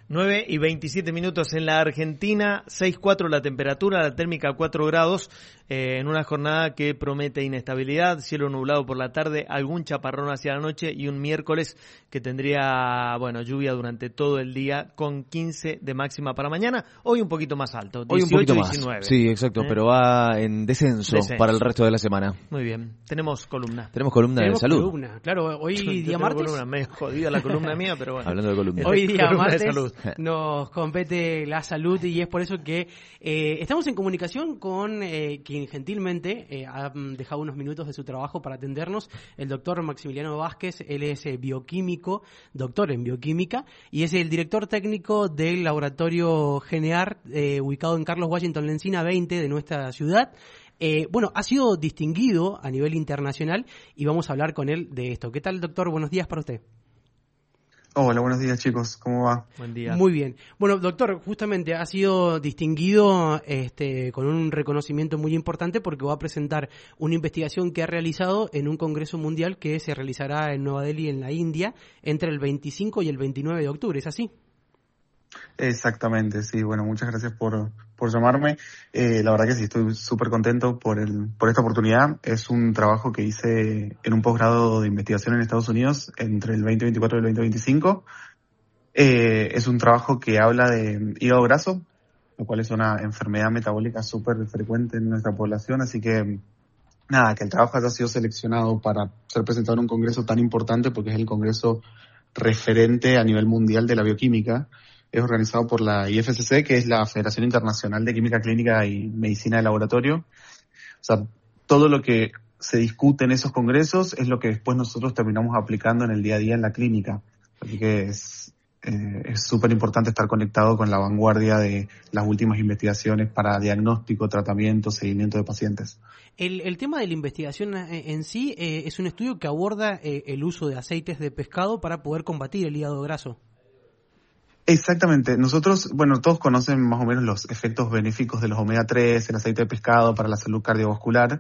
9:27 en la Argentina, 6,4 la temperatura, la térmica 4 grados, en una jornada que promete inestabilidad, cielo nublado por la tarde, algún chaparrón hacia la noche y un miércoles que tendría, lluvia durante todo el día con 15 de máxima para mañana, hoy un poquito más alto, 18, hoy un poquito más. 19. Sí, exacto, pero va en descenso para el resto de la semana. Muy bien, tenemos columna. Tenemos columna de salud. Columna. Claro, hoy día martes. Columna, me jodida la columna mía, pero bueno. Hablando de columna. Hoy día martes nos compete la salud y es por eso que estamos en comunicación con quien gentilmente ha dejado unos minutos de su trabajo para atendernos, el doctor Maximiliano Vázquez. Él es bioquímico, doctor en bioquímica, y es el director técnico del laboratorio GENEAR, ubicado en Carlos Washington Lencina 20 de nuestra ciudad. Ha sido distinguido a nivel internacional y vamos a hablar con él de esto. ¿Qué tal, doctor? Buenos días para usted. Hola, buenos días, chicos. ¿Cómo va? Buen día. Muy bien. Bueno, doctor, justamente ha sido distinguido con un reconocimiento muy importante porque va a presentar una investigación que ha realizado en un congreso mundial que se realizará en Nueva Delhi, en la India, entre el 25 y el 29 de octubre. ¿Es así? Exactamente, sí. Bueno, muchas gracias por llamarme. La verdad que sí, estoy súper contento por esta oportunidad. Es un trabajo que hice en un posgrado de investigación en Estados Unidos entre el 2024 y el 2025. Es un trabajo que habla de hígado graso, lo cual es una enfermedad metabólica súper frecuente en nuestra población. Así que, nada, que el trabajo haya sido seleccionado para ser presentado en un congreso tan importante, porque es el congreso referente a nivel mundial de la bioquímica. Es organizado por la IFSC, que es la Federación Internacional de Química Clínica y Medicina de Laboratorio. O sea, todo lo que se discute en esos congresos es lo que después nosotros terminamos aplicando en el día a día en la clínica. Así que es súper importante estar conectado con la vanguardia de las últimas investigaciones para diagnóstico, tratamiento, seguimiento de pacientes. El tema de la investigación en sí es un estudio que aborda el uso de aceites de pescado para poder combatir el hígado graso. Exactamente. Nosotros, todos conocen más o menos los efectos benéficos de los omega 3, el aceite de pescado para la salud cardiovascular.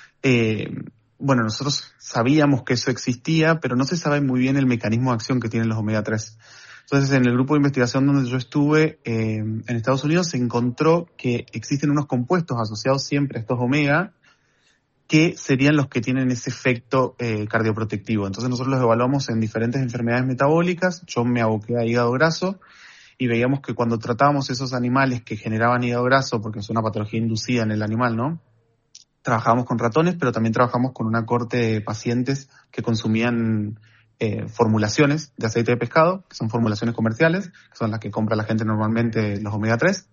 Nosotros sabíamos que eso existía, pero no se sabe muy bien el mecanismo de acción que tienen los omega 3. Entonces, en el grupo de investigación donde yo estuve, en Estados Unidos, se encontró que existen unos compuestos asociados siempre a estos omega que serían los que tienen ese efecto cardioprotectivo. Entonces nosotros los evaluamos en diferentes enfermedades metabólicas. Yo me aboqué a hígado graso y veíamos que cuando tratábamos esos animales que generaban hígado graso, porque es una patología inducida en el animal, ¿no? Trabajamos con ratones, pero también trabajamos con una corte de pacientes que consumían formulaciones de aceite de pescado, que son formulaciones comerciales, que son las que compra la gente normalmente, los omega 3.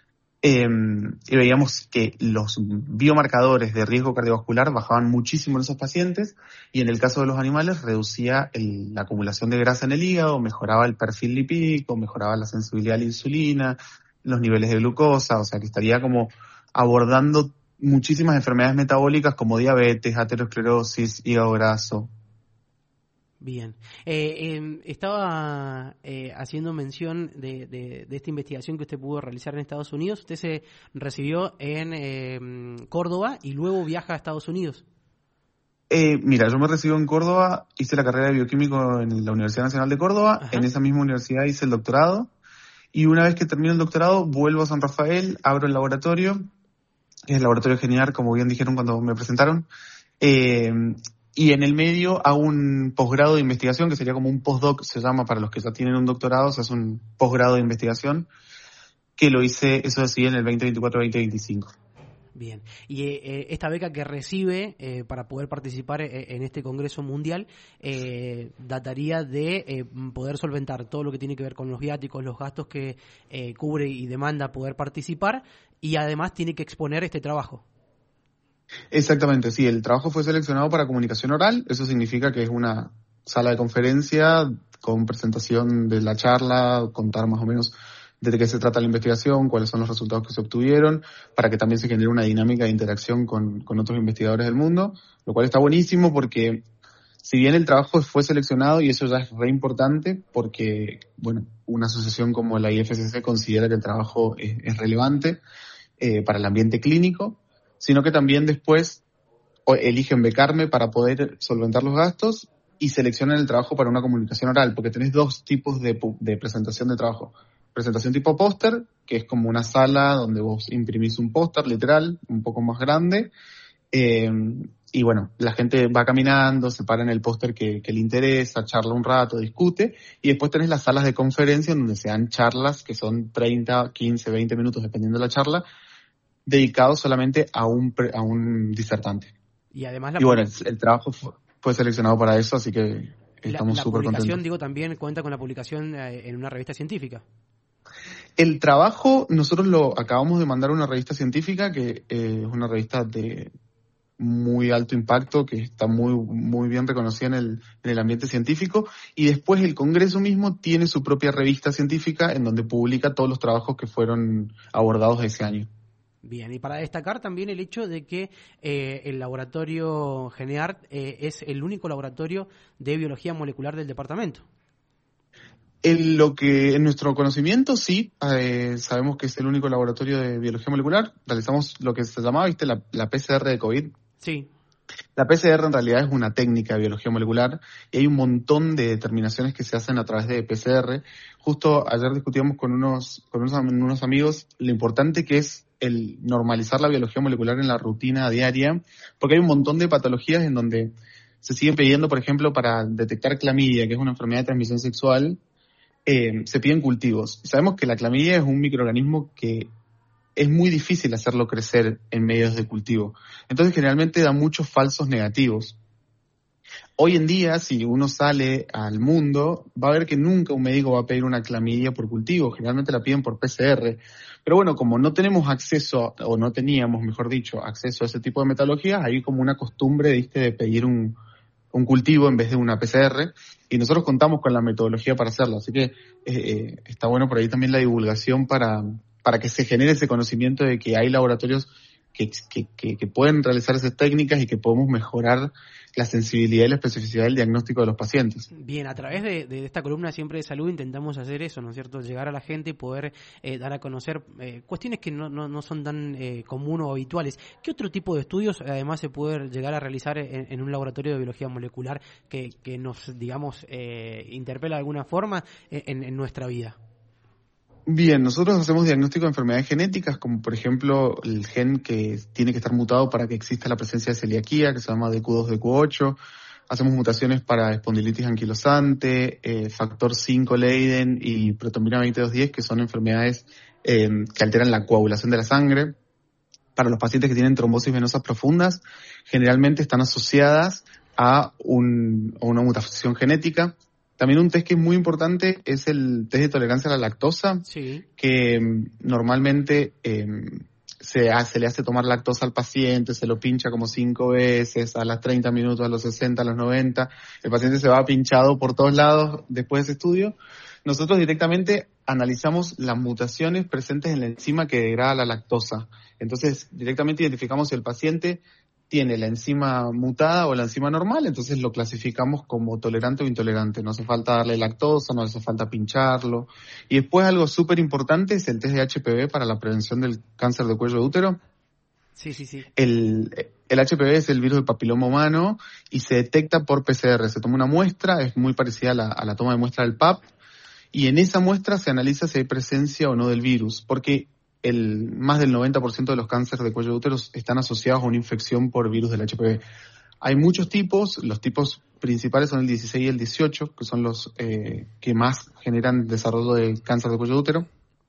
Y veíamos que los biomarcadores de riesgo cardiovascular bajaban muchísimo en esos pacientes y en el caso de los animales reducía la acumulación de grasa en el hígado, mejoraba el perfil lipídico, mejoraba la sensibilidad a la insulina, los niveles de glucosa, o sea que estaría como abordando muchísimas enfermedades metabólicas como diabetes, aterosclerosis, hígado graso. Bien. Estaba haciendo mención de esta investigación que usted pudo realizar en Estados Unidos. Usted se recibió en Córdoba y luego viaja a Estados Unidos. Mira, yo me recibí en Córdoba, hice la carrera de bioquímico en la Universidad Nacional de Córdoba. Ajá. En esa misma universidad hice el doctorado y una vez que termino el doctorado vuelvo a San Rafael, abro el laboratorio, que es el laboratorio GENEAR, como bien dijeron cuando me presentaron. Y en el medio hago un posgrado de investigación, que sería como un postdoc, se llama para los que ya tienen un doctorado, o sea, es un posgrado de investigación, que lo hice, eso sí, en el 2024-2025. Bien. Y esta beca que recibe para poder participar en este Congreso Mundial dataría de poder solventar todo lo que tiene que ver con los viáticos, los gastos que cubre y demanda poder participar, y además tiene que exponer este trabajo. Exactamente, sí, el trabajo fue seleccionado para comunicación oral, eso significa que es una sala de conferencia con presentación de la charla, contar más o menos de qué se trata la investigación, cuáles son los resultados que se obtuvieron, para que también se genere una dinámica de interacción con otros investigadores del mundo, lo cual está buenísimo porque si bien el trabajo fue seleccionado, y eso ya es re importante porque, una asociación como la IFSC considera que el trabajo es relevante para el ambiente clínico, sino que también después eligen becarme para poder solventar los gastos y seleccionan el trabajo para una comunicación oral, porque tenés dos tipos de presentación de trabajo. presentación tipo póster, que es como una sala donde vos imprimís un póster literal, un poco más grande, y bueno, la gente va caminando, se para en el póster que le interesa, charla un rato, discute, y después tenés las salas de conferencia en donde se dan charlas que son 30, 15, 20 minutos, dependiendo de la charla, dedicados solamente a un disertante. Y además bueno, el trabajo fue seleccionado para eso, así que estamos súper contentos. La publicación, digo, también cuenta con la publicación en una revista científica. El trabajo, nosotros lo acabamos de mandar a una revista científica, que es una revista de muy alto impacto, que está muy bien reconocida en el ambiente científico, y después el Congreso mismo tiene su propia revista científica en donde publica todos los trabajos que fueron abordados ese año. Bien, y para destacar también el hecho de que el laboratorio GENEART es el único laboratorio de biología molecular del departamento. En nuestro conocimiento, sí, sabemos que es el único laboratorio de biología molecular. Realizamos lo que se llamaba, la PCR de COVID. Sí. La PCR en realidad es una técnica de biología molecular y hay un montón de determinaciones que se hacen a través de PCR. Justo ayer discutíamos con unos amigos lo importante que es el normalizar la biología molecular en la rutina diaria, porque hay un montón de patologías en donde se sigue pidiendo, por ejemplo, para detectar clamidia, que es una enfermedad de transmisión sexual, se piden cultivos. Sabemos que la clamidia es un microorganismo que es muy difícil hacerlo crecer en medios de cultivo. Entonces generalmente da muchos falsos negativos. Hoy en día, si uno sale al mundo, va a ver que nunca un médico va a pedir una clamidia por cultivo. Generalmente la piden por PCR. Pero bueno, como no tenemos acceso, o no teníamos, mejor dicho, acceso a ese tipo de metodologías, hay como una costumbre, de pedir un cultivo en vez de una PCR, y nosotros contamos con la metodología para hacerlo. Así que está bueno por ahí también la divulgación para que se genere ese conocimiento de que hay laboratorios que pueden realizar esas técnicas y que podemos mejorar la sensibilidad y la especificidad del diagnóstico de los pacientes. Bien, a través de esta columna Siempre de Salud intentamos hacer eso, ¿no es cierto? Llegar a la gente y poder dar a conocer cuestiones que no son tan comunes o habituales. ¿Qué otro tipo de estudios además se puede llegar a realizar en un laboratorio de biología molecular que nos, digamos, interpela de alguna forma en nuestra vida? Bien, nosotros hacemos diagnóstico de enfermedades genéticas, como por ejemplo el gen que tiene que estar mutado para que exista la presencia de celiaquía, que se llama DQ2-DQ8. Hacemos mutaciones para espondilitis anquilosante, factor 5 Leiden y protombina 2210, que son enfermedades que alteran la coagulación de la sangre. Para los pacientes que tienen trombosis venosas profundas, generalmente están asociadas a una mutación genética. También un test que es muy importante es el test de tolerancia a la lactosa, sí, que normalmente se le hace tomar lactosa al paciente, se lo pincha como 5 veces, a las 30 minutos, a los 60, a los 90. El paciente se va pinchado por todos lados después de ese estudio. Nosotros directamente analizamos las mutaciones presentes en la enzima que degrada la lactosa. Entonces, directamente identificamos si el paciente tiene la enzima mutada o la enzima normal, entonces lo clasificamos como tolerante o intolerante. No hace falta darle lactosa, no hace falta pincharlo. Y después algo súper importante es el test de HPV para la prevención del cáncer de cuello de útero. Sí. El HPV es el virus del papiloma humano y se detecta por PCR. Se toma una muestra, es muy parecida a la toma de muestra del PAP, y en esa muestra se analiza si hay presencia o no del virus, porque más del 90% de los cánceres de cuello de útero están asociados a una infección por virus del HPV. Hay muchos tipos, los tipos principales son el 16 y el 18, que son los que más generan desarrollo de cáncer de cuello de útero.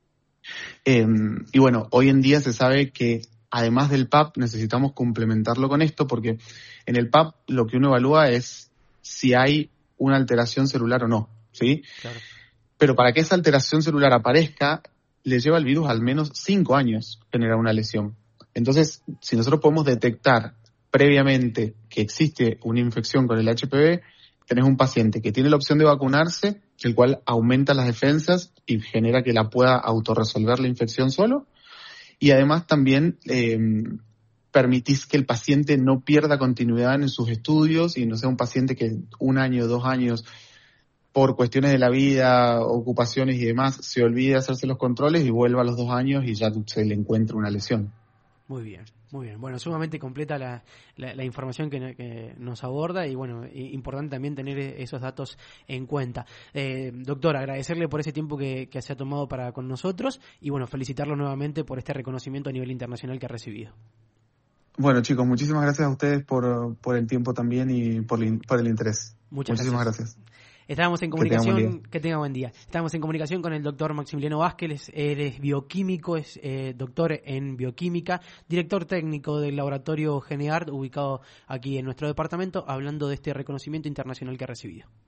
Y bueno, hoy en día se sabe que además del PAP necesitamos complementarlo con esto, porque en el PAP lo que uno evalúa es si hay una alteración celular o no, ¿sí? Claro. Pero para que esa alteración celular aparezca, le lleva al virus al menos 5 años generar una lesión. Entonces, si nosotros podemos detectar previamente que existe una infección con el HPV, tenés un paciente que tiene la opción de vacunarse, el cual aumenta las defensas y genera que la pueda autorresolver la infección solo. Y además también permitís que el paciente no pierda continuidad en sus estudios y no sea un paciente que 1 año, 2 años, por cuestiones de la vida, ocupaciones y demás, se olvide de hacerse los controles y vuelva a los 2 años y ya se le encuentra una lesión. Muy bien, muy bien. Bueno, sumamente completa la información que nos aborda y bueno, importante también tener esos datos en cuenta. Doctor, agradecerle por ese tiempo que se ha tomado para con nosotros y bueno, felicitarlo nuevamente por este reconocimiento a nivel internacional que ha recibido. Bueno, chicos, muchísimas gracias a ustedes por el tiempo también y por el interés. Muchísimas gracias. Estábamos en comunicación, que tenga buen día. Estábamos en comunicación con el doctor Maximiliano Vázquez, él es bioquímico, es doctor en bioquímica, director técnico del laboratorio Geneart, ubicado aquí en nuestro departamento, hablando de este reconocimiento internacional que ha recibido.